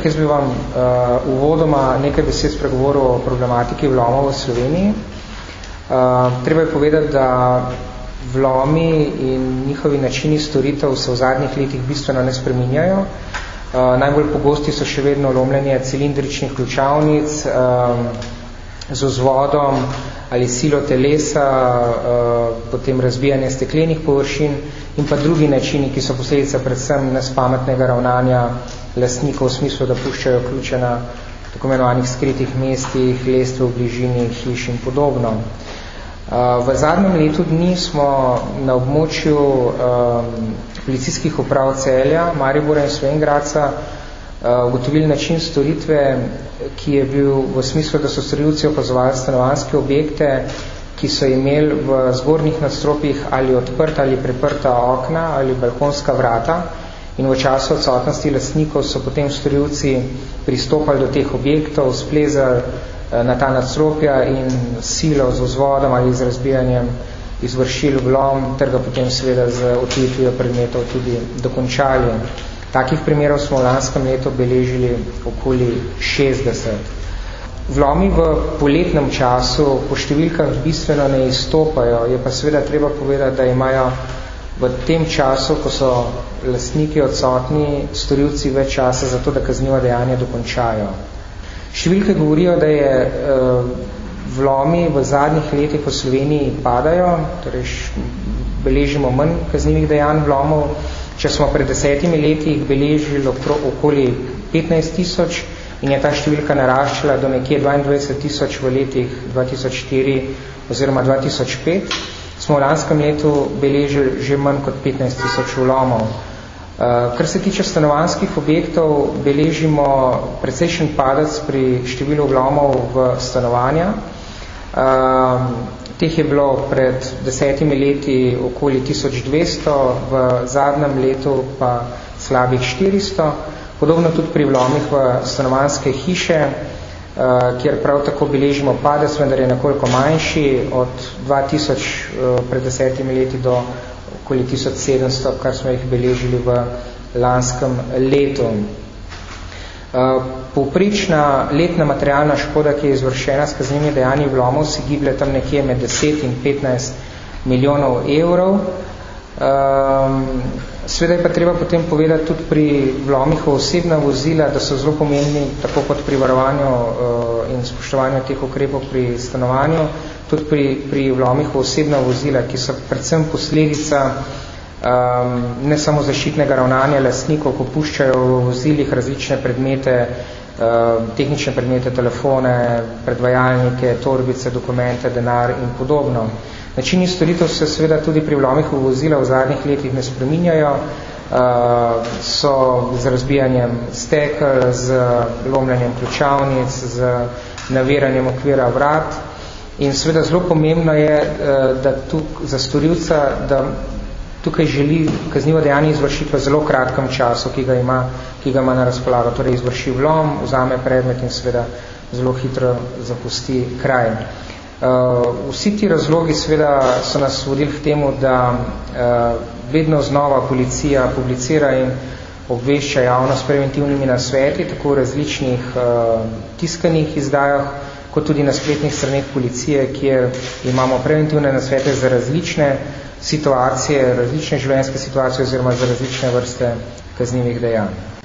Jaz bi vam uvodoma nekaj besed spregovoril o problematiki vlomov v Sloveniji. Treba je povedati, da vlomi in njihovi načini storitev se v zadnjih letih bistveno ne spreminjajo. Najbolj pogosti so še vedno lomljenje cilindričnih ključavnic z vzvodom ali silo telesa, potem razbijanje steklenih površin in pa drugi načini, ki so posledica predvsem nespametnega ravnanja lastnikov v smislu, da puščajo ključe na tako imenovanih skritih mestih, lestve v bližini hiš in podobno. V zadnjem letu dni smo na območju policijskih uprav Celja, Maribora in Slovenj Gradca ugotovili način storitve, ki je bil v smislu, da so storilci opazovali stanovanjske objekte, ki so imeli v zgornjih nadstropjih ali odprta ali preprta okna ali balkonska vrata, in v času odsotnosti lastnikov so potem storilci pristopali do teh objektov, splezali na ta nadstropja in silo z vzvodom ali z razbijanjem izvršili vlom, ter ga potem seveda z odtujitvijo predmetov tudi dokončali. Takih primerov smo v lanskem letu beležili okoli 60. Vlomi v poletnem času po številkah bistveno ne izstopajo, je pa seveda treba povedati, da imajo v tem času, ko so lastniki odsotni, storilci več časa za to, da kaznivo dejanje dokončajo. Številke govorijo, da je vlomi v zadnjih letih v Sloveniji padajo, torej beležimo manj kaznivih dejanj vlomov. Če smo pred 10 leti jih beležili okoli 15 tisoč in je ta številka naraščala do nekje 22 tisoč v letih 2004 oziroma 2005, smo v lanskem letu beležili že manj kot 15 tisoč vlomov. Kar se tiče stanovanjskih objektov, beležimo precejšen padec pri številu vlomov v stanovanja. Teh je bilo pred 10 leti okoli 1200, v zadnjem letu pa slabih 400. Podobno tudi pri vlomih v stanovanjske hiše, kjer prav tako beležimo padec, vendar je nekoliko manjši, od 2000 pred 10 leti do okoli 1700, kar smo jih beležili v lanskem letu. Povprečna letna materialna škoda, ki je izvršena s kaznivimi dejanji vlomov, se giblje tam nekje med 10 in 15 milijonov evrov. Sveda je pa treba potem povedati tudi pri vlomih v osebna vozila, da so zelo pomembni, tako kot pri varovanju in spoštovanju teh ukrepov pri stanovanju, tudi pri vlomih v osebna vozila, ki so predvsem posledica ne samo zaščitnega ravnanja lastnikov, ko puščajo v vozilih različne predmete, tehnične predmete, telefone, predvajalnike, torbice, dokumente, denar in podobno. Načini storitev se seveda tudi pri vlomih v vozila v zadnjih letih ne spreminjajo, so z razbijanjem stekel, z lomljenjem ključavnic, z naviranjem okvira vrat in seveda zelo pomembno je, da za storilca, da tukaj želi kaznivo dejanje izvršiti v zelo kratkem času, ki ga ima na razpolago, torej izvrši vlom, vzame predmet in seveda zelo hitro zapusti kraj. Vsi ti razlogi seveda so nas vodili k temu, da vedno znova policija publicira in obvešča javnost s preventivnimi nasveti, tako v različnih tiskanih izdajah, kot tudi na spletnih straneh policije, kjer imamo preventivne nasvete za različne situacije, različne življenjske situacije oziroma za različne vrste kaznivih dejanj.